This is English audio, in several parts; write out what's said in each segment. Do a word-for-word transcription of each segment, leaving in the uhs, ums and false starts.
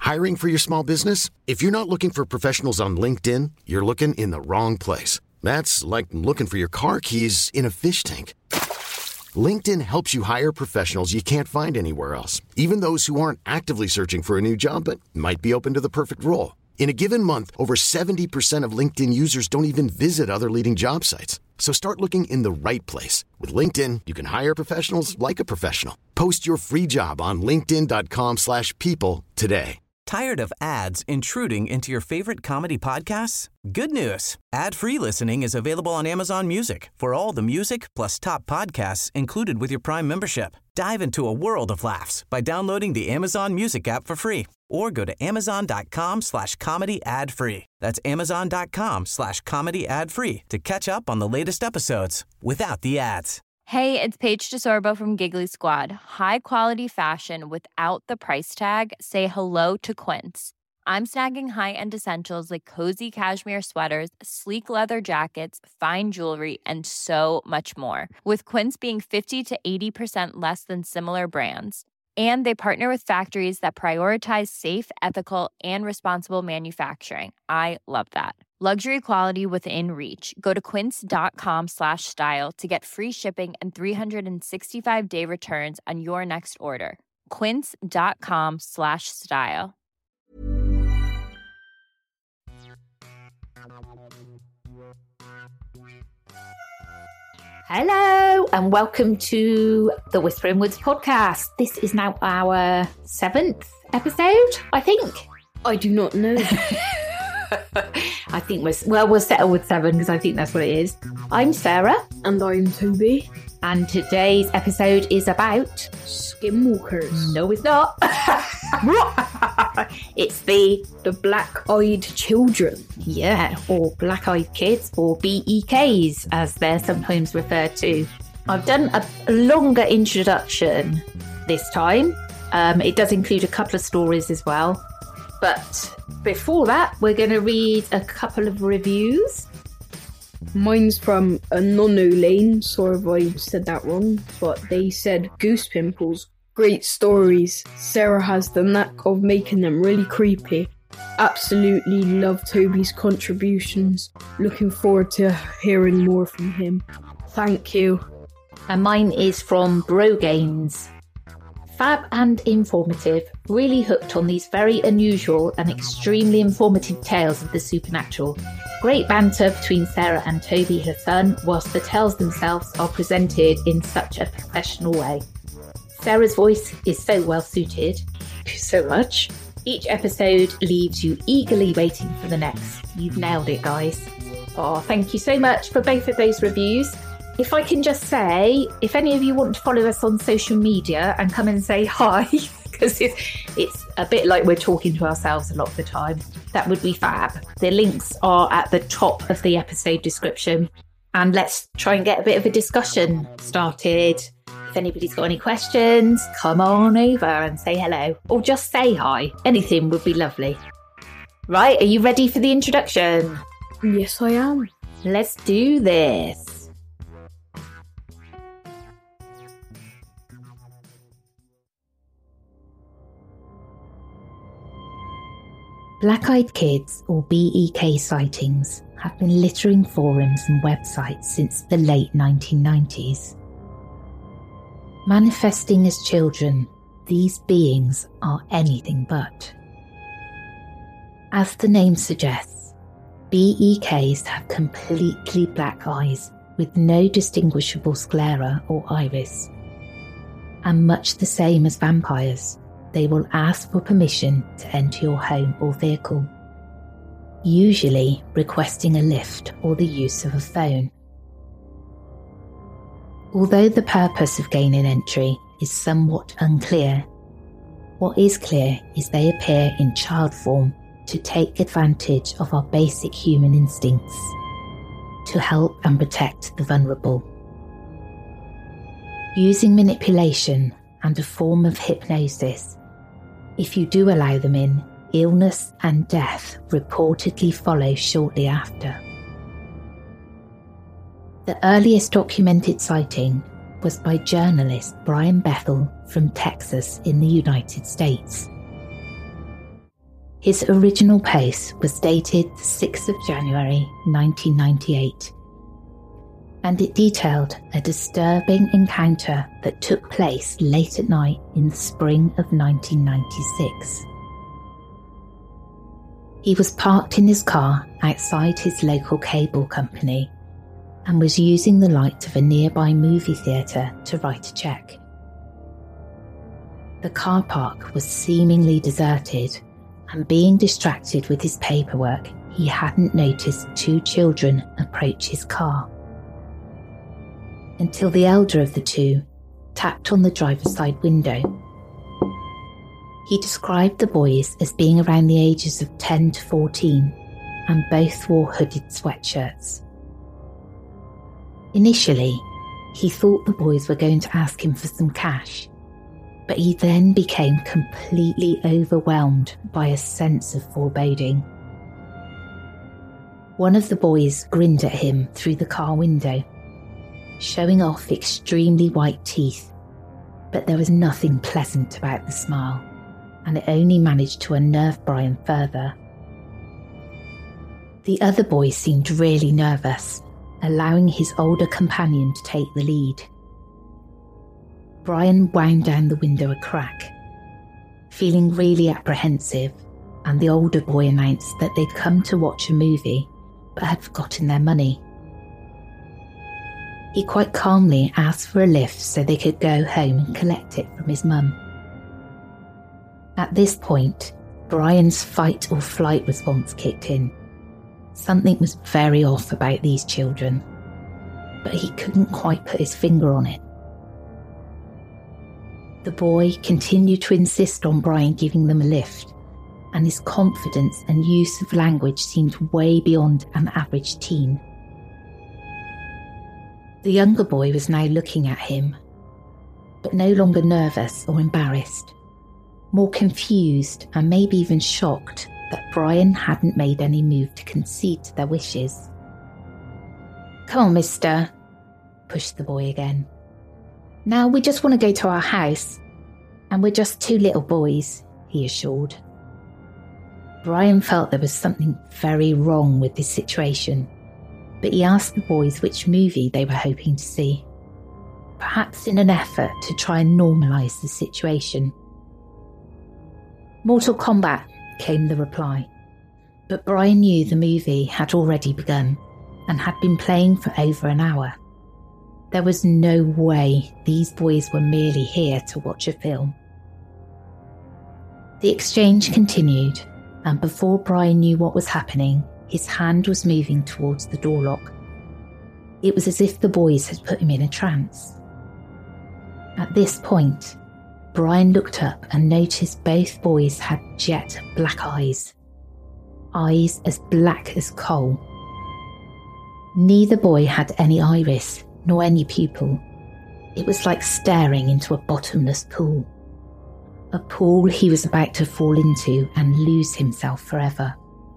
Hiring for your small business? If you're not looking for professionals on LinkedIn, you're looking in the wrong place. That's like looking for your car keys in a fish tank. LinkedIn helps you hire professionals you can't find anywhere else, even those who aren't actively searching for a new job but might be open to the perfect role. In a given month, over seventy percent of LinkedIn users don't even visit other leading job sites. So start looking in the right place. With LinkedIn, you can hire professionals like a professional. Post your free job on linkedin.com slash people today. Tired of ads intruding into your favorite comedy podcasts? Good news. Ad-free listening is available on Amazon Music for all the music plus top podcasts included with your Prime membership. Dive into a world of laughs by downloading the Amazon Music app for free or go to amazon.com slash comedy ad free. That's amazon.com slash comedy ad free to catch up on the latest episodes without the ads. Hey, it's Paige DeSorbo from Giggly Squad. High quality fashion without the price tag. Say hello to Quince. I'm snagging high-end essentials like cozy cashmere sweaters, sleek leather jackets, fine jewelry, and so much more. With Quince being fifty to eighty percent less than similar brands. And they partner with factories that prioritize safe, ethical, and responsible manufacturing. I love that. Luxury quality within reach. Go to quince.com slash style to get free shipping and three sixty-five day returns on your next order. Quince.com slash style. Hello and welcome to the Whispering Woods podcast. This is now our seventh episode, I think. I do not know. I think we're, well, we'll settle with seven because I think that's what it is. I'm Sarah. And I'm Toby. And today's episode is about... Skinwalkers. No, it's not. It's the... The black-eyed children. Yeah, or black-eyed kids, or B E Ks, as they're sometimes referred to. I've done a longer introduction this time. Um, it does include a couple of stories as well. But before that, we're going to read a couple of reviews. Mine's from Anono Lane. Sorry if I said that wrong. But they said, Goose Pimples. Great stories. Sarah has the knack of making them really creepy. Absolutely love Toby's contributions. Looking forward to hearing more from him. Thank you. And mine is from Brogains. Fab and informative, really hooked on these very unusual and extremely informative tales of the supernatural. Great banter between Sarah and Toby, her son, whilst the tales themselves are presented in such a professional way. Sarah's voice is so well suited. Thank you so much. Each episode leaves you eagerly waiting for the next. You've nailed it, guys. Oh, thank you so much for both of those reviews. If I can just say, if any of you want to follow us on social media and come and say hi, because it's, it's a bit like we're talking to ourselves a lot of the time, that would be fab. The links are at the top of the episode description. And let's try and get a bit of a discussion started. If anybody's got any questions, come on over and say hello. Or just say hi. Anything would be lovely. Right, are you ready for the introduction? Yes, I am. Let's do this. Black-eyed kids, or B E K sightings, have been littering forums and websites since the late nineteen nineties. Manifesting as children, these beings are anything but. As the name suggests, B E Ks have completely black eyes with no distinguishable sclera or iris. And much the same as vampires, they will ask for permission to enter your home or vehicle, usually requesting a lift or the use of a phone. Although the purpose of gaining entry is somewhat unclear, what is clear is they appear in child form to take advantage of our basic human instincts, to help and protect the vulnerable. Using manipulation and a form of hypnosis, if you do allow them in, illness and death reportedly follow shortly after. The earliest documented sighting was by journalist Brian Bethel from Texas in the United States. His original post was dated the sixth of January nineteen ninety-eight, and it detailed a disturbing encounter that took place late at night in the spring of nineteen ninety-six. He was parked in his car outside his local cable company and was using the light of a nearby movie theatre to write a cheque. The car park was seemingly deserted, and being distracted with his paperwork, he hadn't noticed two children approach his car. Until the elder of the two tapped on the driver's side window. He described the boys as being around the ages of ten to fourteen, and both wore hooded sweatshirts. Initially, he thought the boys were going to ask him for some cash, but he then became completely overwhelmed by a sense of foreboding. One of the boys grinned at him through the car window, showing off extremely white teeth, but there was nothing pleasant about the smile, and it only managed to unnerve Brian further. The other boy seemed really nervous, allowing his older companion to take the lead. Brian wound down the window a crack, feeling really apprehensive, and the older boy announced that they'd come to watch a movie but had forgotten their money. He quite calmly asked for a lift so they could go home and collect it from his mum. At this point, Brian's fight or flight response kicked in. Something was very off about these children, but he couldn't quite put his finger on it. The boy continued to insist on Brian giving them a lift, and his confidence and use of language seemed way beyond an average teen. The younger boy was now looking at him, but no longer nervous or embarrassed, more confused and maybe even shocked that Brian hadn't made any move to concede to their wishes. "Come on, mister," pushed the boy again. "Now we just want to go to our house, and we're just two little boys," he assured. Brian felt there was something very wrong with this situation, but he asked the boys which movie they were hoping to see, perhaps in an effort to try and normalise the situation. "Mortal Kombat," came the reply, but Brian knew the movie had already begun and had been playing for over an hour. There was no way these boys were merely here to watch a film. The exchange continued, and before Brian knew what was happening, his hand was moving towards the door lock. It was as if the boys had put him in a trance. At this point, Brian looked up and noticed both boys had jet black eyes. Eyes as black as coal. Neither boy had any iris, nor any pupil. It was like staring into a bottomless pool. A pool he was about to fall into and lose himself forever.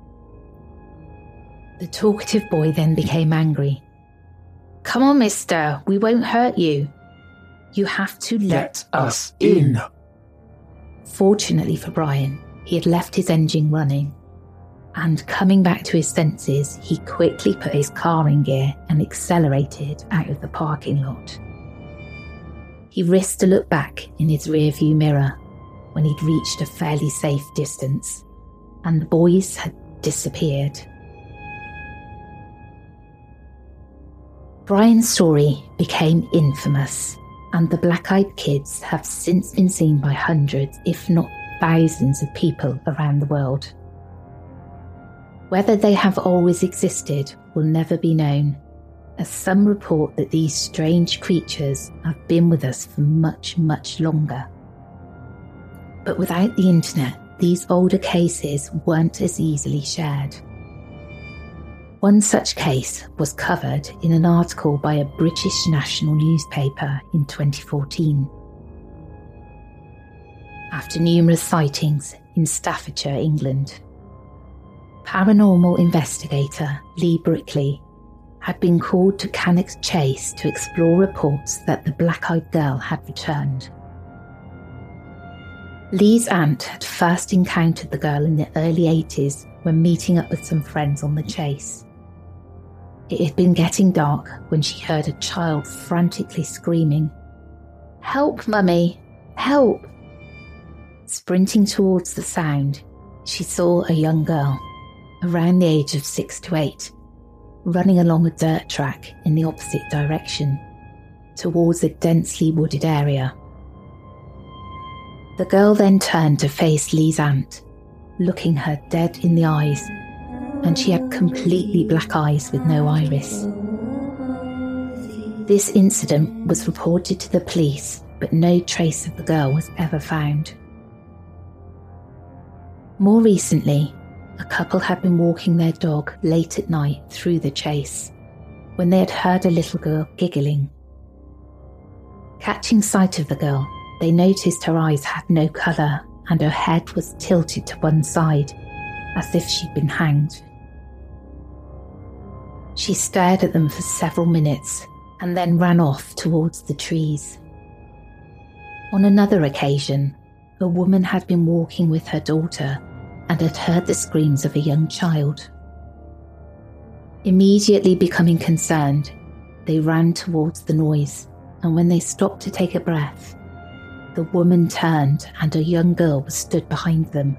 The talkative boy then became angry. "Come on, mister, we won't hurt you. You have to let Get us in." Fortunately for Brian, he had left his engine running, and coming back to his senses, he quickly put his car in gear and accelerated out of the parking lot. He risked a look back in his rearview mirror when he'd reached a fairly safe distance, and the boys had disappeared. Brian's story became infamous, and the black-eyed kids have since been seen by hundreds, if not thousands of people around the world. Whether they have always existed will never be known, as some report that these strange creatures have been with us for much, much longer. But without the internet, these older cases weren't as easily shared. One such case was covered in an article by a British national newspaper in twenty fourteen. After numerous sightings in Staffordshire, England, paranormal investigator Lee Brickley had been called to Cannock Chase to explore reports that the black-eyed girl had returned. Lee's aunt had first encountered the girl in the early eighties when meeting up with some friends on the chase. It had been getting dark when she heard a child frantically screaming, "Help, Mummy! Help!" Sprinting towards the sound, she saw a young girl, around the age of six to eight, running along a dirt track in the opposite direction, towards a densely wooded area. The girl then turned to face Lee's aunt, looking her dead in the eyes, and she had completely black eyes with no iris. This incident was reported to the police, but no trace of the girl was ever found. More recently, a couple had been walking their dog late at night through the chase when they had heard a little girl giggling. Catching sight of the girl, they noticed her eyes had no colour and her head was tilted to one side, as if she'd been hanged. She stared at them for several minutes and then ran off towards the trees. On another occasion, a woman had been walking with her daughter and had heard the screams of a young child. Immediately becoming concerned, they ran towards the noise, and when they stopped to take a breath, the woman turned and a young girl was stood behind them.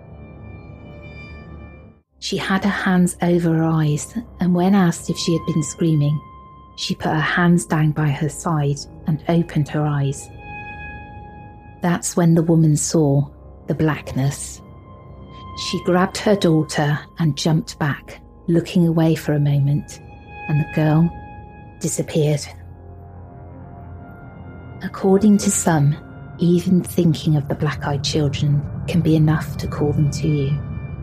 She had her hands over her eyes, and when asked if she had been screaming, she put her hands down by her side and opened her eyes. That's when the woman saw the blackness. She grabbed her daughter and jumped back, looking away for a moment, and the girl disappeared. According to some, even thinking of the black-eyed children can be enough to call them to you.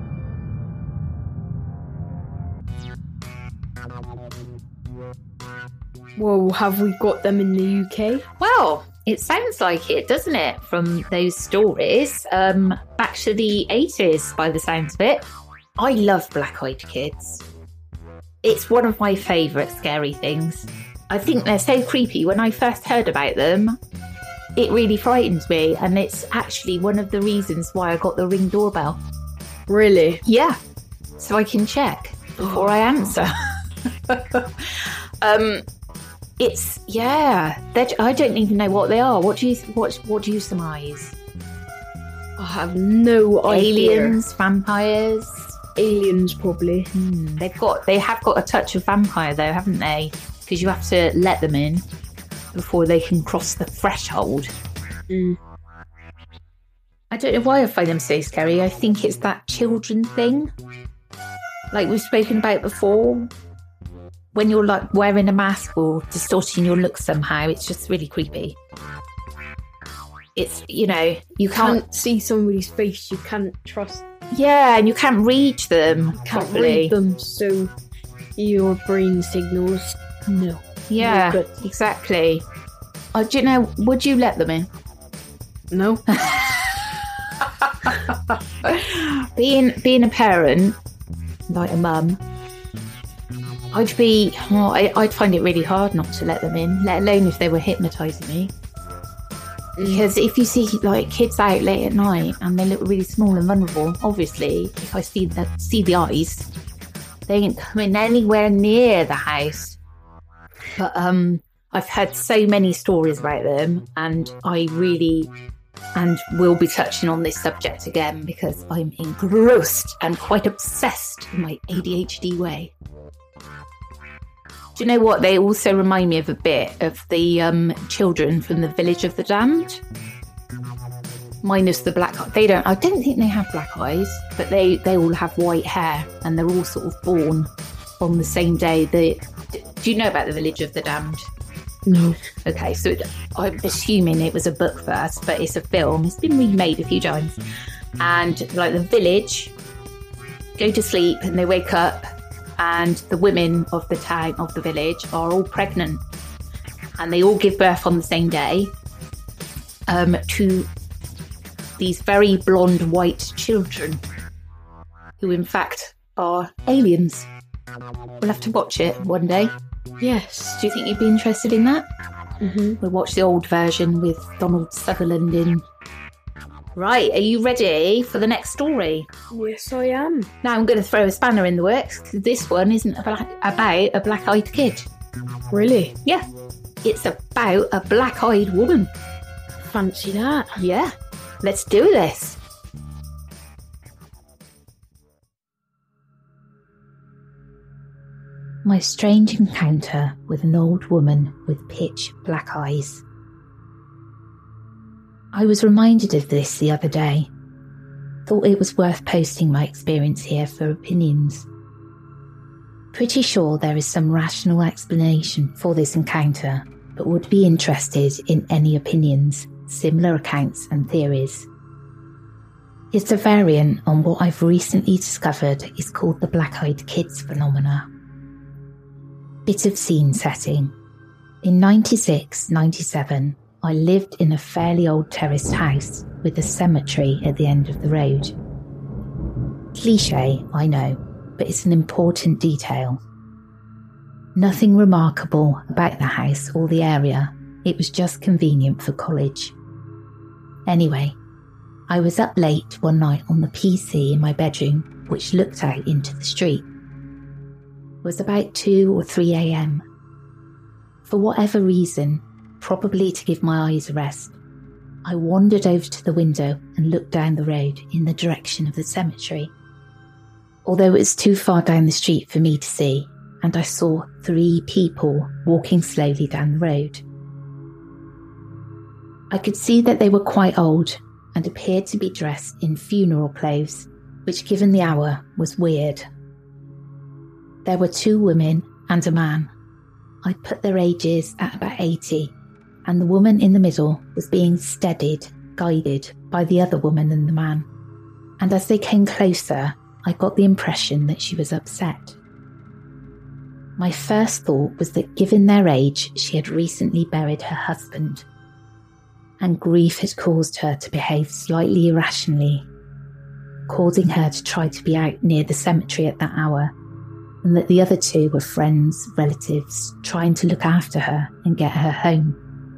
Well, have we got them in the U K? Well, it sounds like it, doesn't it, from those stories? Um, back to the eighties, by the sounds of it. I love black-eyed kids. It's one of my favourite scary things. I think they're so creepy. When I first heard about them, it really frightened me, and it's actually one of the reasons why I got the Ring doorbell. Really? Yeah, so I can check before I answer. um, it's yeah. I don't even know what they are. What do you what What do you surmise? I have no idea. Aliens, vampires, aliens probably. Hmm, they've got they have got a touch of vampire though, haven't they? Because you have to let them in before they can cross the threshold. Mm. I don't know why I find them so scary. I think it's that children thing, like we've spoken about before. When you're like wearing a mask or distorting your look somehow, it's just really creepy. It's, you know, you can't, can't see somebody's face, you can't trust. Yeah, and you can't read them Can't properly. read them, so your brain signals no. Yeah, no good. Exactly. Oh, do you know, would you let them in? No. being being a parent, like a mum, I'd be, oh, I, I'd find it really hard not to let them in, let alone if they were hypnotising me. Because if you see like kids out late at night and they look really small and vulnerable, obviously, if I see the, see the eyes, they ain't coming anywhere near the house. But um, I've heard so many stories about them, and I really, and will be touching on this subject again because I'm engrossed and quite obsessed in my A D H D way. Do you know what? They also remind me of a bit of the um, children from the Village of the Damned. Minus the black eye. They don't, I don't think they have black eyes, but they, they all have white hair and they're all sort of born on the same day. The, do you know about the Village of the Damned? No. Okay, so it, I'm assuming it was a book first, but it's a film. It's been remade a few times. And like the village go to sleep and they wake up, and the women of the town, of the village, are all pregnant. And they all give birth on the same day um, to these very blonde white children, who in fact are aliens. We'll have to watch it one day. Yes. Do you think you'd be interested in that? Mm-hmm. We'll watch the old version with Donald Sutherland in. Right, are you ready for the next story? Yes, I am. Now I'm going to throw a spanner in the works because this one isn't about, about a black-eyed kid. Really? Yeah, it's about a black-eyed woman. Fancy that. Yeah, let's do this. My strange encounter with an old woman with pitch black eyes. I was reminded of this the other day. Thought it was worth posting my experience here for opinions. Pretty sure there is some rational explanation for this encounter, but would be interested in any opinions, similar accounts and theories. It's a variant on what I've recently discovered is called the black-eyed kids phenomena. Bit of scene setting. In ninety-six ninety-seven, I lived in a fairly old terraced house with a cemetery at the end of the road. Cliché, I know, but it's an important detail. Nothing remarkable about the house or the area, it was just convenient for college. Anyway, I was up late one night on the P C in my bedroom, which looked out into the street. It was about two or three a.m. For whatever reason, probably to give my eyes a rest, I wandered over to the window and looked down the road in the direction of the cemetery. Although it was too far down the street for me to see, and I saw three people walking slowly down the road. I could see that they were quite old and appeared to be dressed in funeral clothes, which given the hour was weird. There were two women and a man. I'd put their ages at about eighty, and the woman in the middle was being steadied, guided by the other woman and the man. And as they came closer, I got the impression that she was upset. My first thought was that given their age, she had recently buried her husband, and grief had caused her to behave slightly irrationally, causing her to try to be out near the cemetery at that hour, and that the other two were friends, relatives, trying to look after her and get her home.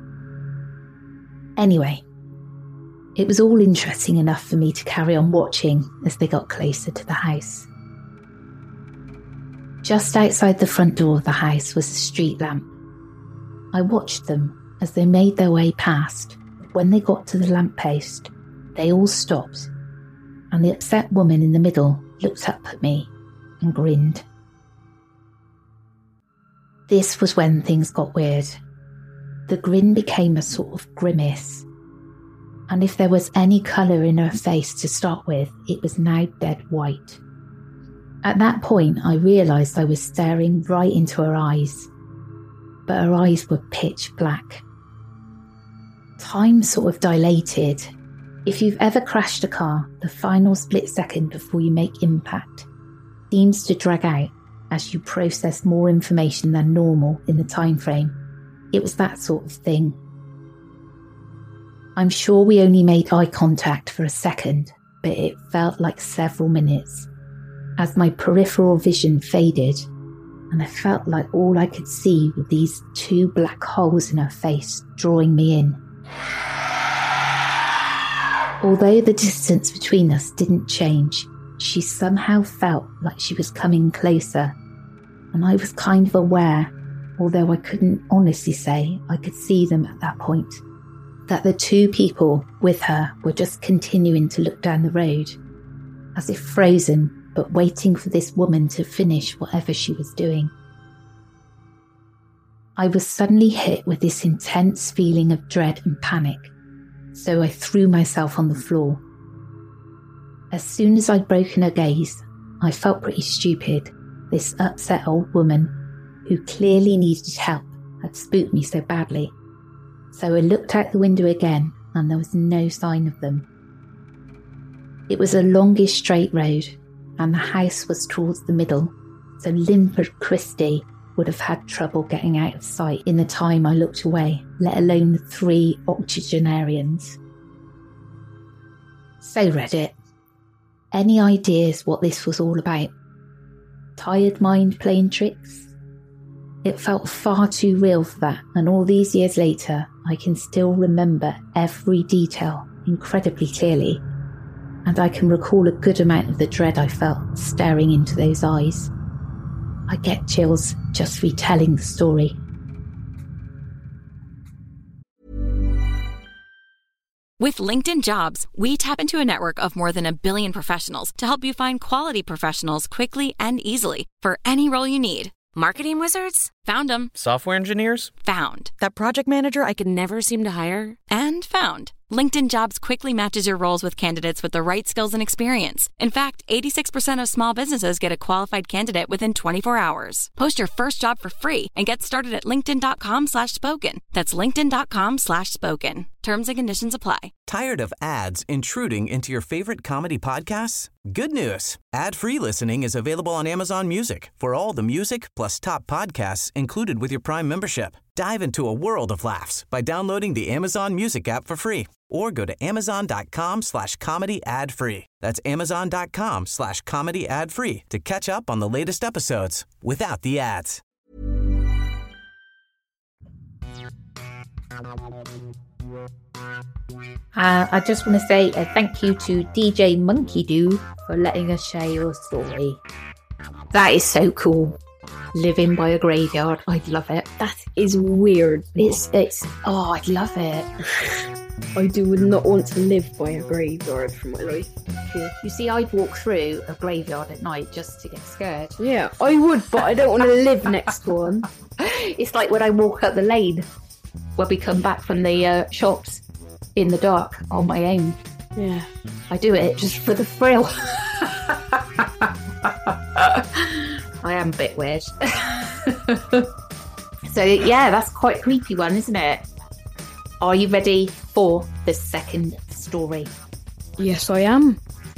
Anyway, it was all interesting enough for me to carry on watching as they got closer to the house. Just outside the front door of the house was a street lamp. I watched them as they made their way past. When they got to the lamppost, they all stopped, and the upset woman in the middle looked up at me and grinned. This was when things got weird. The grin became a sort of grimace, and if there was any colour in her face to start with, it was now dead white. At that point, I realised I was staring right into her eyes, but her eyes were pitch black. Time sort of dilated. If you've ever crashed a car, the final split second before you make impact seems to drag out as you process more information than normal in the time frame. It was that sort of thing. I'm sure we only made eye contact for a second, but it felt like several minutes, as my peripheral vision faded, and I felt like all I could see were these two black holes in her face drawing me in. Although the distance between us didn't change, she somehow felt like she was coming closer, and I was kind of aware, although I couldn't honestly say I could see them at that point, that the two people with her were just continuing to look down the road, as if frozen, but waiting for this woman to finish whatever she was doing. I was suddenly hit with this intense feeling of dread and panic, so I threw myself on the floor. As soon as I'd broken her gaze, I felt pretty stupid. This upset old woman, who clearly needed help, had spooked me so badly. So I looked out the window again, and there was no sign of them. It was a longish straight road, and the house was towards the middle, so Linford Christie would have had trouble getting out of sight in the time I looked away, let alone the three octogenarians. So Reddit, any ideas what this was all about? Tired mind playing tricks? It felt far too real for that, and all these years later, I can still remember every detail incredibly clearly, and I can recall a good amount of the dread I felt staring into those eyes. I get chills just retelling the story. With LinkedIn Jobs, we tap into a network of more than a billion professionals to help you find quality professionals quickly and easily for any role you need. Marketing wizards? Found them. Software engineers? Found. That project manager I could never seem to hire? And found. LinkedIn Jobs quickly matches your roles with candidates with the right skills and experience. In fact, eighty-six percent of small businesses get a qualified candidate within twenty-four hours. Post your first job for free and get started at linkedin.com slash spoken. That's linkedin.com slash spoken. Terms and conditions apply. Tired of ads intruding into your favorite comedy podcasts? Good news. Ad-free listening is available on Amazon Music for all the music plus top podcasts included with your Prime membership. Dive into a world of laughs by downloading the Amazon Music app for free or go to amazon.com slash comedy ad free. That's amazon.com slash comedy ad free to catch up on the latest episodes without the ads. Uh, I just want to say a thank you to D J Monkey Doo for letting us share your story. That is so cool. Living by a graveyard. I love it. That is weird. It's, it's, oh, I love it. I do would not want to live by a graveyard for my life. Yeah. You see, I'd walk through a graveyard at night just to get scared. Yeah, I would, but I don't want to live next to one. It's like when I walk up the lane when we come back from the uh, shops in the dark on my own. Yeah. I do it just for the thrill. I am a bit weird. So yeah, that's quite a creepy one, isn't it? Are you ready for the second story? Yes, I am.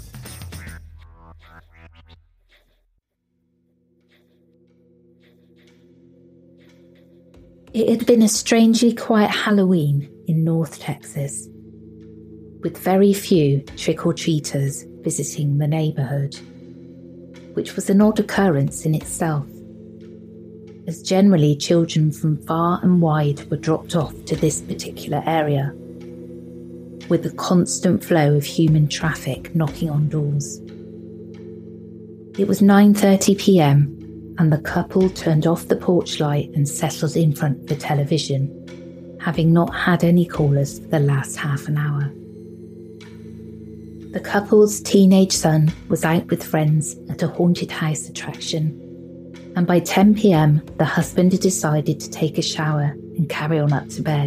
It had been a strangely quiet Halloween in North Texas, with very few trick-or-treaters visiting the neighbourhood, which was an odd occurrence in itself, as generally children from far and wide were dropped off to this particular area, with a constant flow of human traffic knocking on doors. It was nine thirty p m and the couple turned off the porch light and settled in front of the television, having not had any callers for the last half an hour. The couple's teenage son was out with friends at a haunted house attraction, and by ten p m the husband had decided to take a shower and carry on up to bed.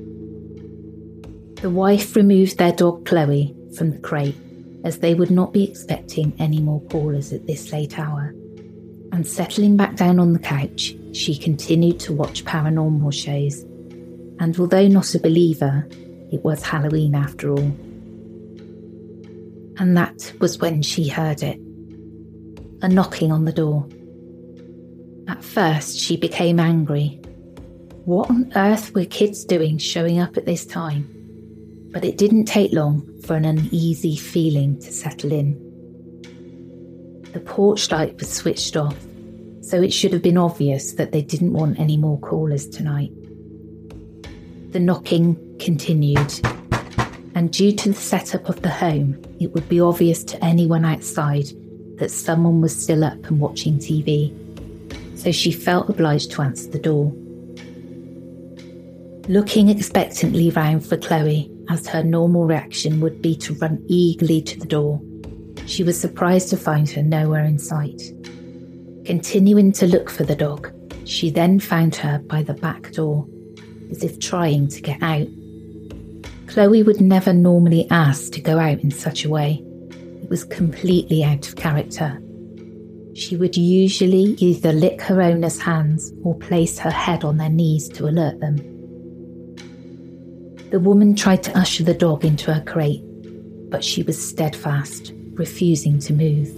The wife removed their dog Chloe from the crate, as they would not be expecting any more callers at this late hour, and settling back down on the couch, she continued to watch paranormal shows, and although not a believer, it was Halloween after all. And that was when she heard it. A knocking on the door. At first, she became angry. What on earth were kids doing showing up at this time? But it didn't take long for an uneasy feeling to settle in. The porch light was switched off, so it should have been obvious that they didn't want any more callers tonight. The knocking continued, and due to the setup of the home, it would be obvious to anyone outside that someone was still up and watching T V, so she felt obliged to answer the door. Looking expectantly round for Chloe, as her normal reaction would be to run eagerly to the door, she was surprised to find her nowhere in sight. Continuing to look for the dog, she then found her by the back door, as if trying to get out. Chloe would never normally ask to go out in such a way. It was completely out of character. She would usually either lick her owner's hands or place her head on their knees to alert them. The woman tried to usher the dog into her crate, but she was steadfast, refusing to move.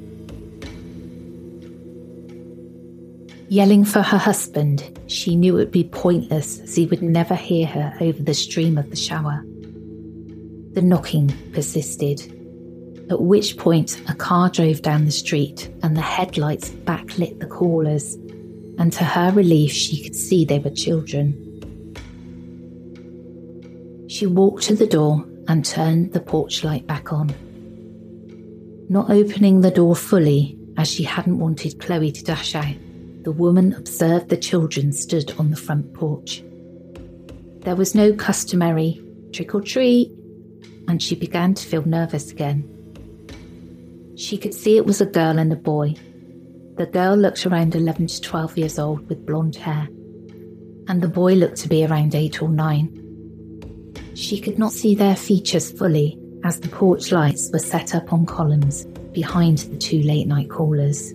Yelling for her husband, she knew it would be pointless as he would never hear her over the stream of the shower. The knocking persisted, at which point a car drove down the street and the headlights backlit the callers, and to her relief she could see they were children. She walked to the door and turned the porch light back on. Not opening the door fully, as she hadn't wanted Chloe to dash out, the woman observed the children stood on the front porch. There was no customary trick or treat, and she began to feel nervous again. She could see it was a girl and a boy. The girl looked around eleven to twelve years old with blonde hair, and the boy looked to be around eight or nine. She could not see their features fully as the porch lights were set up on columns behind the two late-night callers.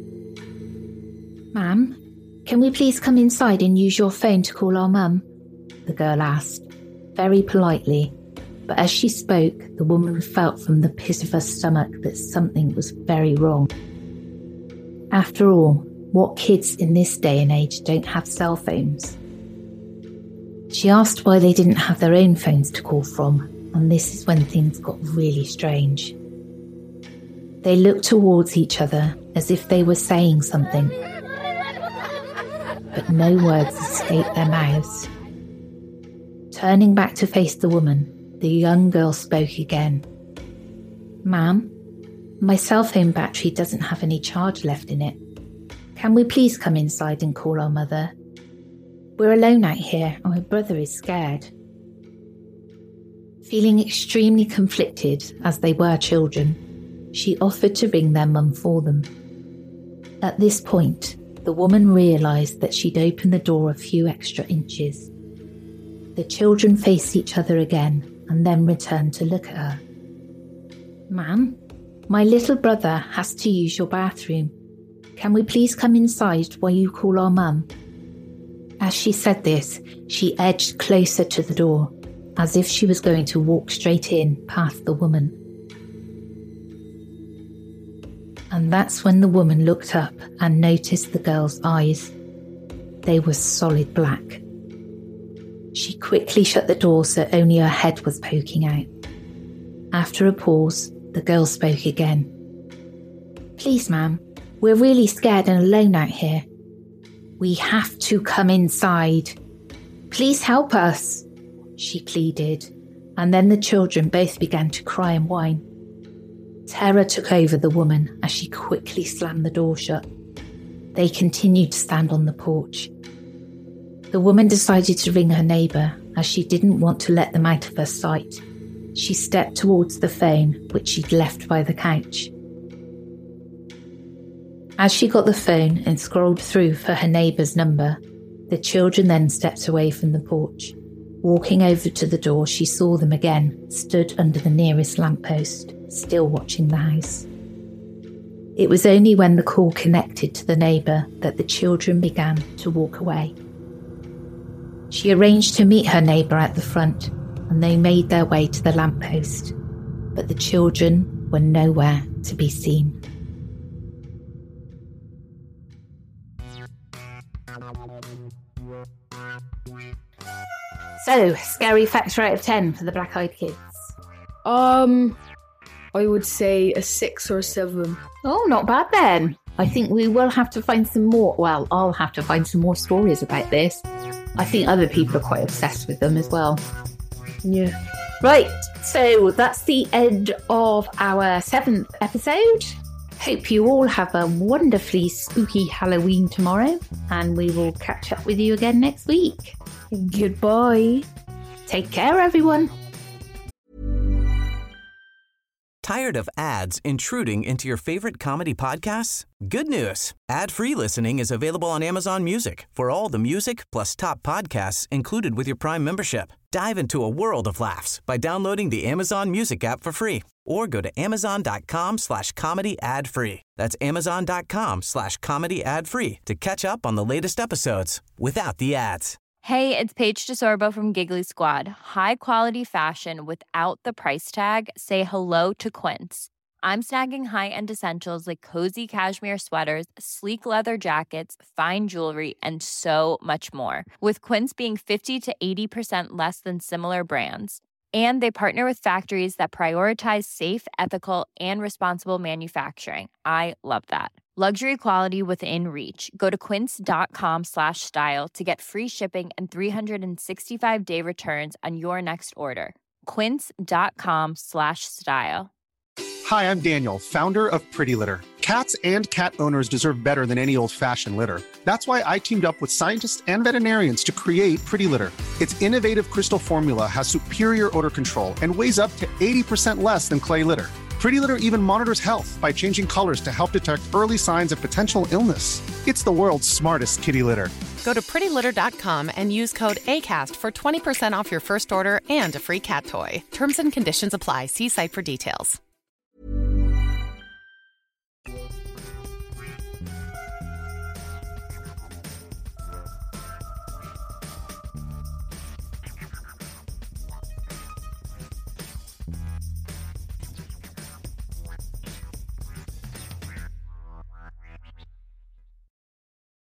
"Ma'am, can we please come inside and use your phone to call our mum?" the girl asked, very politely, but as she spoke, the woman felt from the pit of her stomach that something was very wrong. After all, what kids in this day and age don't have cell phones? She asked why they didn't have their own phones to call from, and this is when things got really strange. They looked towards each other as if they were saying something, but no words escaped their mouths. Turning back to face the woman, the young girl spoke again. "Ma'am, my cell phone battery doesn't have any charge left in it. Can we please come inside and call our mother? We're alone out here and my brother is scared." Feeling extremely conflicted, as they were children, she offered to ring their mum for them. At this point, the woman realised that she'd opened the door a few extra inches. The children faced each other again and then returned to look at her. "Ma'am, my little brother has to use your bathroom. Can we please come inside while you call our mum?" As she said this, she edged closer to the door, as if she was going to walk straight in past the woman. And that's when the woman looked up and noticed the girl's eyes. They were solid black. She quickly shut the door so only her head was poking out. After a pause, the girl spoke again. "Please, ma'am, we're really scared and alone out here. We have to come inside. Please help us," she pleaded, and then the children both began to cry and whine. Terror took over the woman as she quickly slammed the door shut. They continued to stand on the porch. The woman decided to ring her neighbour as she didn't want to let them out of her sight. She stepped towards the phone, which she'd left by the couch. As she got the phone and scrolled through for her neighbour's number, the children then stepped away from the porch. Walking over to the door, she saw them again, stood under the nearest lamppost, still watching the house. It was only when the call connected to the neighbour that the children began to walk away. She arranged to meet her neighbour at the front, and they made their way to the lamppost, but the children were nowhere to be seen. So, scary factor out of ten for the Black Eyed Kids. Um, I would say a six or a seven. Oh, not bad then. I think we will have to find some more. Well, I'll have to find some more stories about this. I think other people are quite obsessed with them as well. Yeah. Right, so that's the end of our seventh episode. Hope you all have a wonderfully spooky Halloween tomorrow, and we will catch up with you again next week. Goodbye. Take care, everyone. Tired of ads intruding into your favorite comedy podcasts? Good news. Ad-free listening is available on Amazon Music for all the music plus top podcasts included with your Prime membership. Dive into a world of laughs by downloading the Amazon Music app for free or go to amazon.com slash comedy ad free. That's amazon.com slash comedy ad free to catch up on the latest episodes without the ads. Hey, it's Paige DeSorbo from Giggly Squad. High quality fashion without the price tag. Say hello to Quince. I'm snagging high-end essentials like cozy cashmere sweaters, sleek leather jackets, fine jewelry, and so much more. With Quince being fifty to eighty percent less than similar brands. And they partner with factories that prioritize safe, ethical, and responsible manufacturing. I love that. Luxury quality within reach. Go to quince.com slash style to get free shipping and three sixty-five day returns on your next order. quince.com slash style. Hi, I'm Daniel, founder of Pretty Litter. Cats and cat owners deserve better than any old-fashioned litter. That's why I teamed up with scientists and veterinarians to create Pretty Litter. Its innovative crystal formula has superior odor control and weighs up to eighty percent less than clay litter. Pretty Litter even monitors health by changing colors to help detect early signs of potential illness. It's the world's smartest kitty litter. Go to pretty litter dot com and use code ACAST for twenty percent off your first order and a free cat toy. Terms and conditions apply. See site for details.